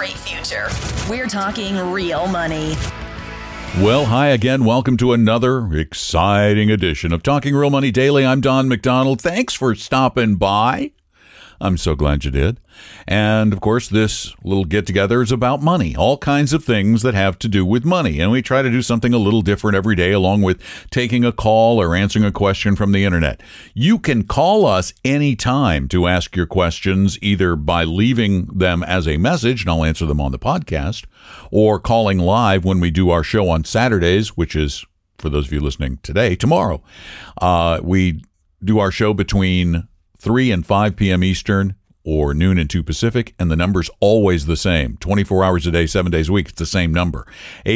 bright future. We're talking real money. Well, hi again. Welcome to another exciting edition of Talking Real Money Daily. I'm Don McDonald. Thanks for stopping by. I'm so glad you did. And, of course, this little get-together is about money, all kinds of things that have to do with money. And we try to do something a little different every day, along with taking a call or answering a question from the internet. You can call us anytime to ask your questions, either by leaving them as a message, and I'll answer them on the podcast, or calling live when we do our show on Saturdays, which is, for those of you listening today, tomorrow. We do our show between 3 and 5 p.m. Eastern or noon and 2 Pacific, and the number's always the same. 24 hours a day, 7 days a week, it's the same number.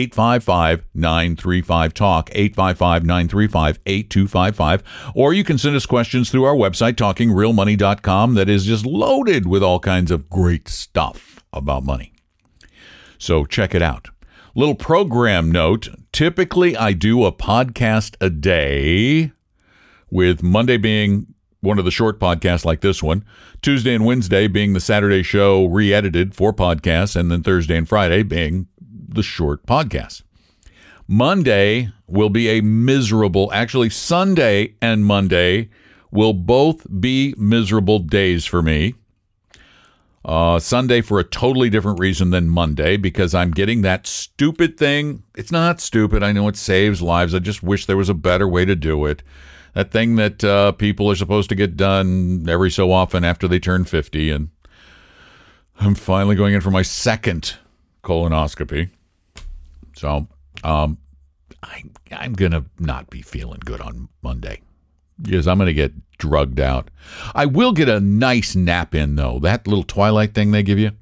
855-935-TALK, 855-935-8255. Or you can send us questions through our website, talkingrealmoney.com, that is just loaded with all kinds of great stuff about money. So check it out. Little program note, typically I do a podcast a day, with Monday being one of the short podcasts like this one, Tuesday and Wednesday being the Saturday show re-edited for podcasts, and then Thursday and Friday being the short podcast. Monday will be a miserable, actually Sunday and Monday will both be miserable days for me. Sunday for a totally different reason than Monday, because I'm getting that stupid thing. It's not stupid. I know it saves lives. I just wish there was a better way to do it. That thing that people are supposed to get done every so often after they turn 50. And I'm finally going in for my second colonoscopy. So I'm going to not be feeling good on Monday, because I'm going to get drugged out. I will get a nice nap in, though. That little twilight thing they give you,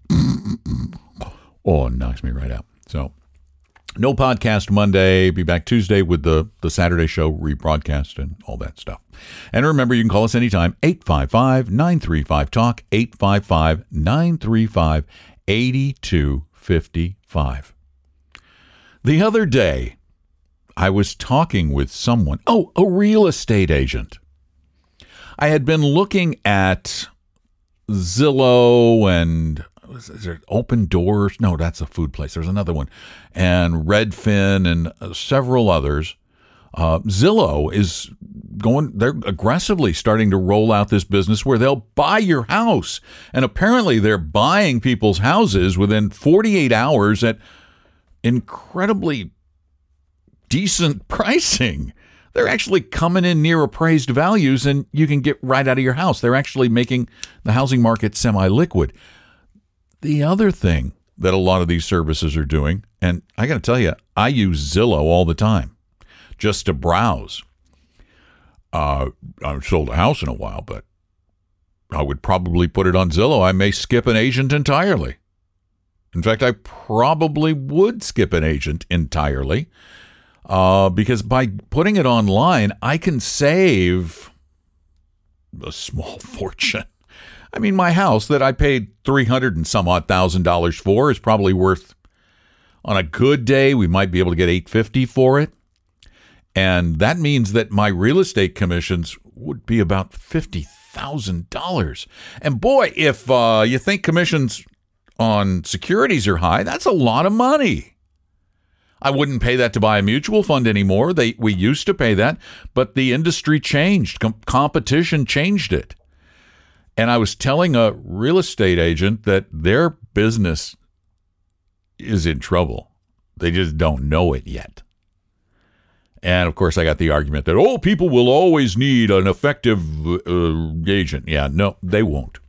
oh, it knocks me right out. So no podcast Monday. Be back Tuesday with the Saturday show rebroadcast and all that stuff. And remember, you can call us anytime, 855-935-TALK, 855-935-8255. The other day, I was talking with someone, a real estate agent. I had been looking at Zillow and is there Open Doors? No, that's a food place. There's another one. And Redfin and several others. Zillow is they're aggressively starting to roll out this business where they'll buy your house. And apparently they're buying people's houses within 48 hours at incredibly decent pricing. They're actually coming in near appraised values, and you can get right out of your house. They're actually making the housing market semi-liquid. The other thing that a lot of these services are doing, and I got to tell you, I use Zillow all the time just to browse. I've sold a house in a while, but I would probably put it on Zillow. I may skip an agent entirely. In fact, I probably would skip an agent entirely. Because by putting it online, I can save a small fortune. I mean, my house that I paid $300 and some odd $1,000 for is probably worth, on a good day, we might be able to get $850 for it. And that means that my real estate commissions would be about $50,000. And boy, if you think commissions on securities are high, that's a lot of money. I wouldn't pay that to buy a mutual fund anymore. We used to pay that, but the industry changed. Competition changed it. And I was telling a real estate agent that their business is in trouble. They just don't know it yet. And, of course, I got the argument that, people will always need an effective agent. Yeah, no, they won't.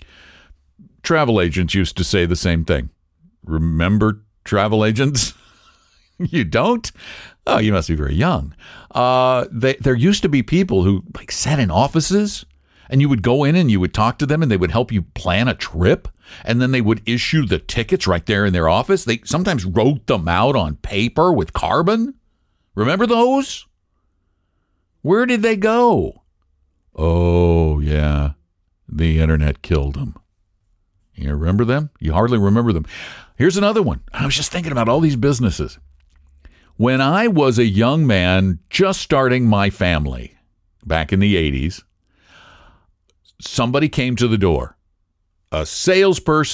Travel agents used to say the same thing. Remember travel agents? You don't? Oh, you must be very young. There used to be people who sat in offices, and you would go in and you would talk to them, and they would help you plan a trip, and then they would issue the tickets right there in their office. They sometimes wrote them out on paper with carbon. Remember those? Where did they go? Oh, yeah. The internet killed them. You remember them? You hardly remember them. Here's another one. I was just thinking about all these businesses. When I was a young man just starting my family back in the 80s, somebody came to the door, a salesperson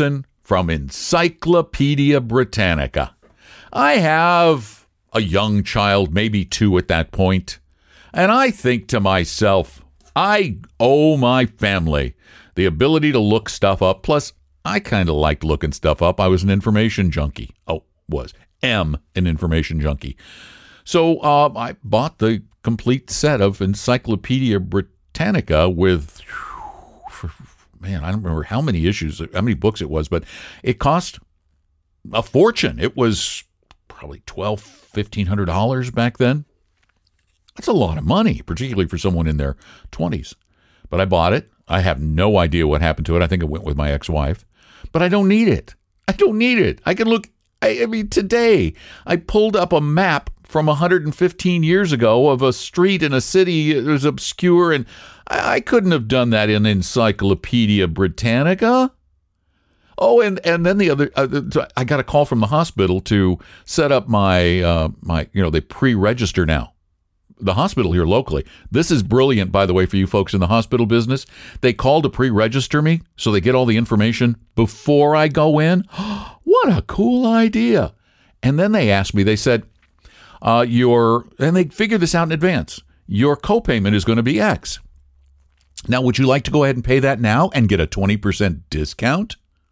from Encyclopedia Britannica. I have a young child, maybe 2 at that point, and I think to myself, I owe my family the ability to look stuff up. Plus, I kind of liked looking stuff up. I was an information junkie. Am an information junkie. So I bought the complete set of Encyclopedia Britannica with, I don't remember how many books it was, but it cost a fortune. It was probably $1,200-$1,500 back then. That's a lot of money, particularly for someone in their 20s. But I bought it. I have no idea what happened to it. I think it went with my ex-wife. But I don't need it. I can look. Today I pulled up a map from 115 years ago of a street in a city that was obscure, and I couldn't have done that in Encyclopedia Britannica. Oh, and then the other, I got a call from the hospital to set up my they pre-register now. The hospital here locally. This is brilliant, by the way, for you folks in the hospital business. They call to pre-register me so they get all the information before I go in. What a cool idea. And then they asked me, they said, and they figured this out in advance. Your copayment is going to be X. Now, would you like to go ahead and pay that now and get a 20% discount?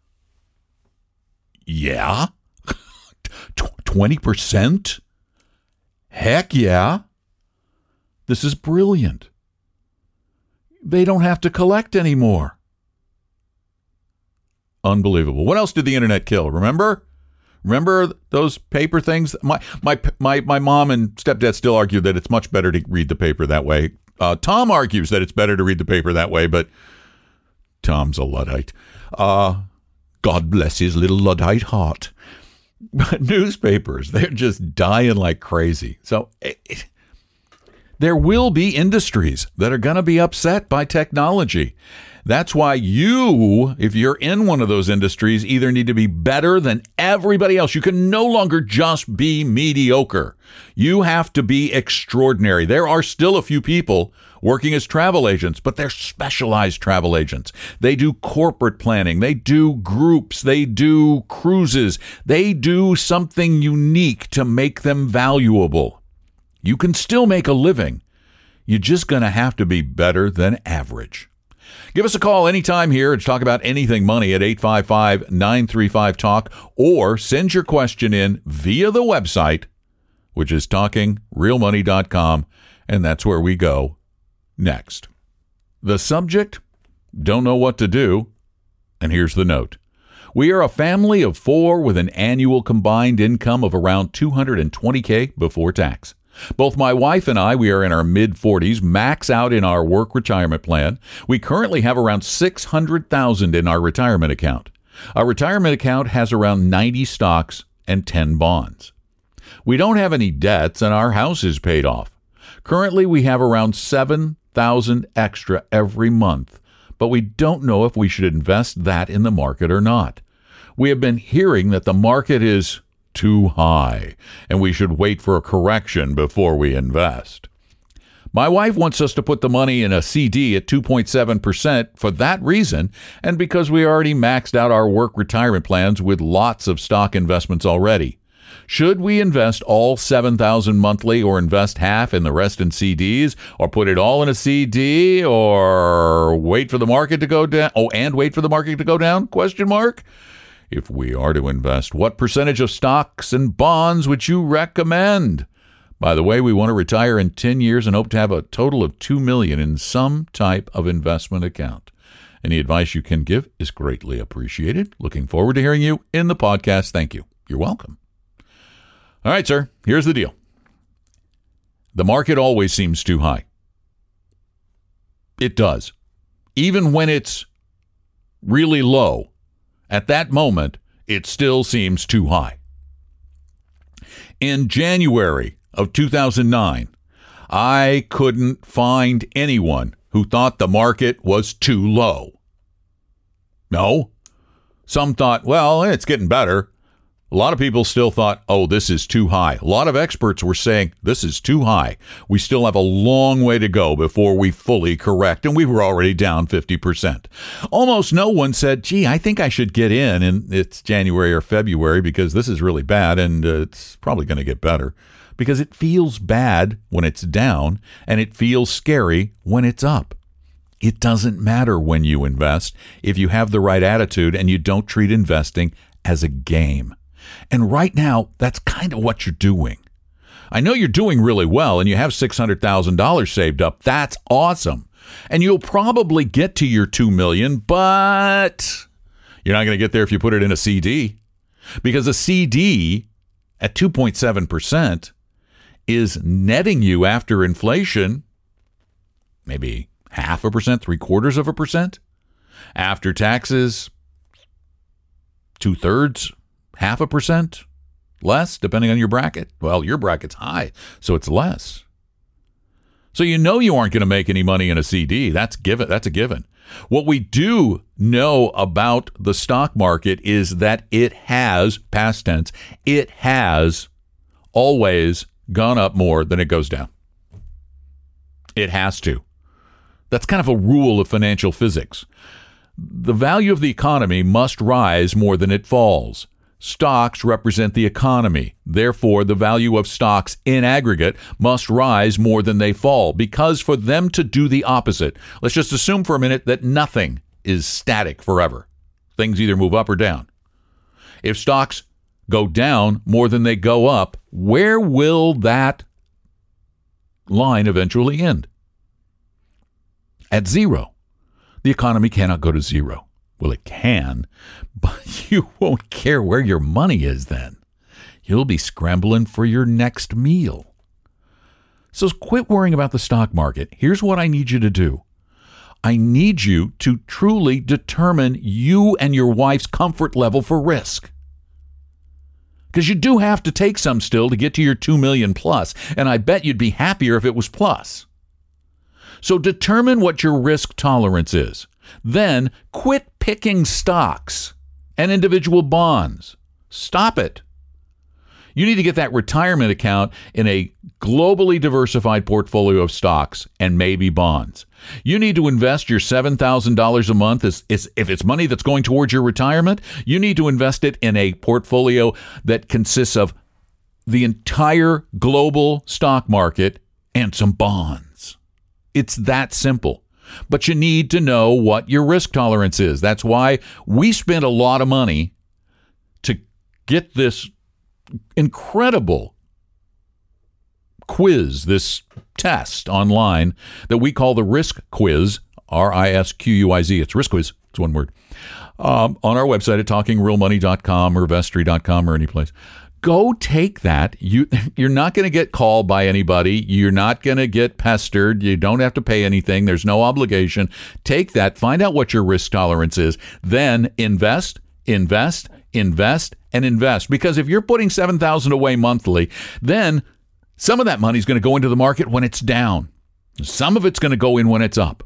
Yeah. 20%? Heck yeah. This is brilliant. They don't have to collect anymore. Unbelievable. What else did the internet kill? Remember those paper things? My mom and stepdad still argue that it's much better to read the paper that way. Tom argues that it's better to read the paper that way, but Tom's a Luddite. God bless his little Luddite heart. But newspapers, they're just dying like crazy. So there will be industries that are going to be upset by technology. That's why you, if you're in one of those industries, either need to be better than everybody else. You can no longer just be mediocre. You have to be extraordinary. There are still a few people working as travel agents, but they're specialized travel agents. They do corporate planning. They do groups. They do cruises. They do something unique to make them valuable. You can still make a living. You're just going to have to be better than average. Give us a call anytime here to talk about anything money at 855-935-TALK, or send your question in via the website, which is talkingrealmoney.com, and that's where we go next. The subject? Don't know what to do. And here's the note. We are a family of 4 with an annual combined income of around $220K before tax. Both my wife and I, we are in our mid-40s, max out in our work retirement plan. We currently have around $600,000 in our retirement account. Our retirement account has around 90 stocks and 10 bonds. We don't have any debts, and our house is paid off. Currently, we have around $7,000 extra every month, but we don't know if we should invest that in the market or not. We have been hearing that the market is too high, and we should wait for a correction before we invest. My wife wants us to put the money in a CD at 2.7% for that reason, and because we already maxed out our work retirement plans with lots of stock investments already. Should we invest all $7,000 monthly, or invest half and the rest in CDs, or put it all in a CD, or wait for the market to go down? Wait for the market to go down? Question mark. If we are to invest, what percentage of stocks and bonds would you recommend? By the way, we want to retire in 10 years and hope to have a total of $2 million in some type of investment account. Any advice you can give is greatly appreciated. Looking forward to hearing you in the podcast. Thank you. You're welcome. All right, sir, here's the deal. The market always seems too high. It does. Even when it's really low, at that moment, it still seems too high. In January of 2009, I couldn't find anyone who thought the market was too low. No. Some thought, well, it's getting better. A lot of people still thought, oh, this is too high. A lot of experts were saying this is too high. We still have a long way to go before we fully correct, and we were already down 50%. Almost no one said, gee, I think I should get in it's January or February because this is really bad, and it's probably going to get better. Because it feels bad when it's down, and it feels scary when it's up. It doesn't matter when you invest if you have the right attitude and you don't treat investing as a game. And right now, that's kind of what you're doing. I know you're doing really well and you have $600,000 saved up. That's awesome. And you'll probably get to your $2 million, but you're not going to get there if you put it in a CD. Because a CD at 2.7% is netting you after inflation maybe 0.5%, 0.75%. After taxes, 2/3, 0.5%, less, depending on your bracket. Well, your bracket's high, so it's less. So you know you aren't going to make any money in a CD. That's a given. What we do know about the stock market is that it has, past tense, it has always gone up more than it goes down. It has to. That's kind of a rule of financial physics. The value of the economy must rise more than it falls. Stocks represent the economy. Therefore, the value of stocks in aggregate must rise more than they fall, because for them to do the opposite, let's just assume for a minute that nothing is static forever. Things either move up or down. If stocks go down more than they go up, where will that line eventually end? At zero. The economy cannot go to zero. Well, it can, but you won't care where your money is then. You'll be scrambling for your next meal. So quit worrying about the stock market. Here's what I need you to do. I need you to truly determine you and your wife's comfort level for risk. Because you do have to take some still to get to your 2 million plus, and I bet you'd be happier if it was plus. So determine what your risk tolerance is. Then quit picking stocks and individual bonds. Stop it. You need to get that retirement account in a globally diversified portfolio of stocks and maybe bonds. You need to invest your $7,000 a month if it's money that's going towards your retirement. You need to invest it in a portfolio that consists of the entire global stock market and some bonds. It's that simple. But you need to know what your risk tolerance is. That's why we spent a lot of money to get this incredible quiz, this test online that we call the Risk Quiz, RISQUIZ. It's Risk Quiz. It's one word. On our website at talkingrealmoney.com or Vestry.com or any place. Go take that. You're not going to get called by anybody. You're not going to get pestered. You don't have to pay anything. There's no obligation. Take that. Find out what your risk tolerance is. Then invest, invest, invest, and invest. Because if you're putting $7,000 away monthly, then some of that money is going to go into the market when it's down. Some of it's going to go in when it's up.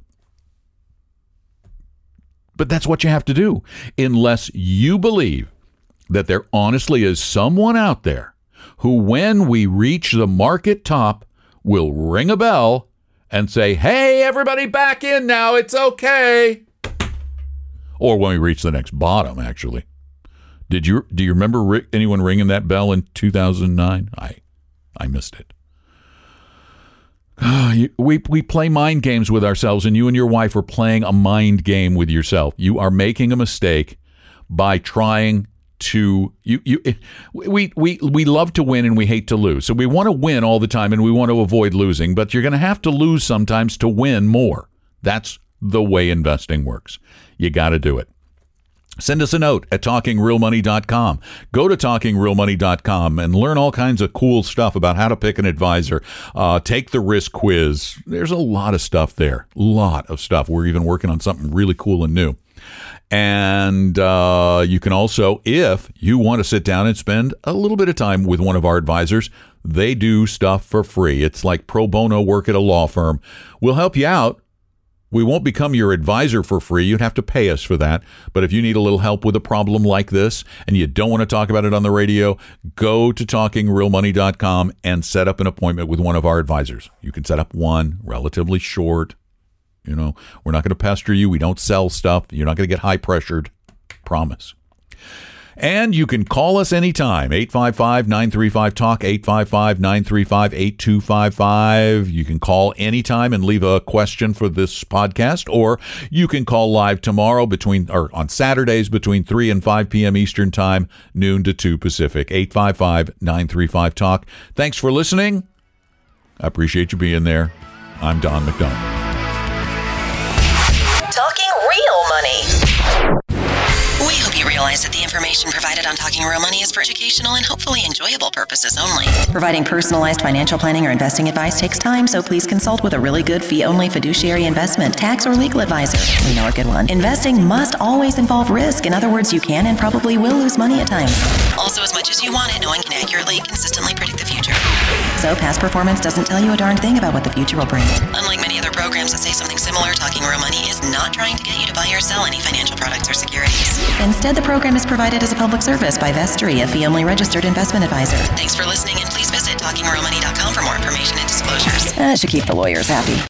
But that's what you have to do, unless you believe that there honestly is someone out there who, when we reach the market top, will ring a bell and say, hey, everybody back in now, it's okay. Or when we reach the next bottom, actually. Do you remember anyone ringing that bell in 2009? I missed it. We play mind games with ourselves, and you and your wife are playing a mind game with yourself. You are making a mistake by trying to we love to win and we hate to lose. So we want to win all the time and we want to avoid losing, but you're going to have to lose sometimes to win more. That's the way investing works. You got to do it. Send us a note at talkingrealmoney.com. Go to talkingrealmoney.com and learn all kinds of cool stuff about how to pick an advisor. Take the risk quiz. There's a lot of stuff there. Lot of stuff. We're even working on something really cool and new. And you can also, if you want to sit down and spend a little bit of time with one of our advisors, they do stuff for free. It's like pro bono work at a law firm. We'll help you out. We won't become your advisor for free. You'd have to pay us for that. But if you need a little help with a problem like this and you don't want to talk about it on the radio, go to talkingrealmoney.com and set up an appointment with one of our advisors. You can set up one, relatively short. You know, we're not going to pester you. We don't sell stuff. You're not going to get high pressured. Promise. And you can call us anytime, 855-935-TALK, 855-935-8255. You can call anytime and leave a question for this podcast, or you can call live tomorrow on Saturdays between 3 and 5 p.m. Eastern Time, noon to 2 Pacific, 855-935-TALK. Thanks for listening. I appreciate you being there. I'm Don McDonald. Talking real money. We hope you realize that the information provided on Talking Real Money is for educational and hopefully enjoyable purposes only. Providing personalized financial planning or investing advice takes time, so please consult with a really good fee-only fiduciary investment, tax, or legal advisor. We know a good one. Investing must always involve risk. In other words, you can and probably will lose money at times. Also, as much as you want it, no one can accurately and consistently predict the future. So past performance doesn't tell you a darn thing about what the future will bring. Unlike many other programs that say something similar, Talking Real Money is not trying to get you to buy or sell any financial products or securities. Instead, the program is provided as a public service by Vestry, a fee-only registered investment advisor. Thanks for listening, and please visit talkingrealmoney.com for more information and disclosures. That should keep the lawyers happy.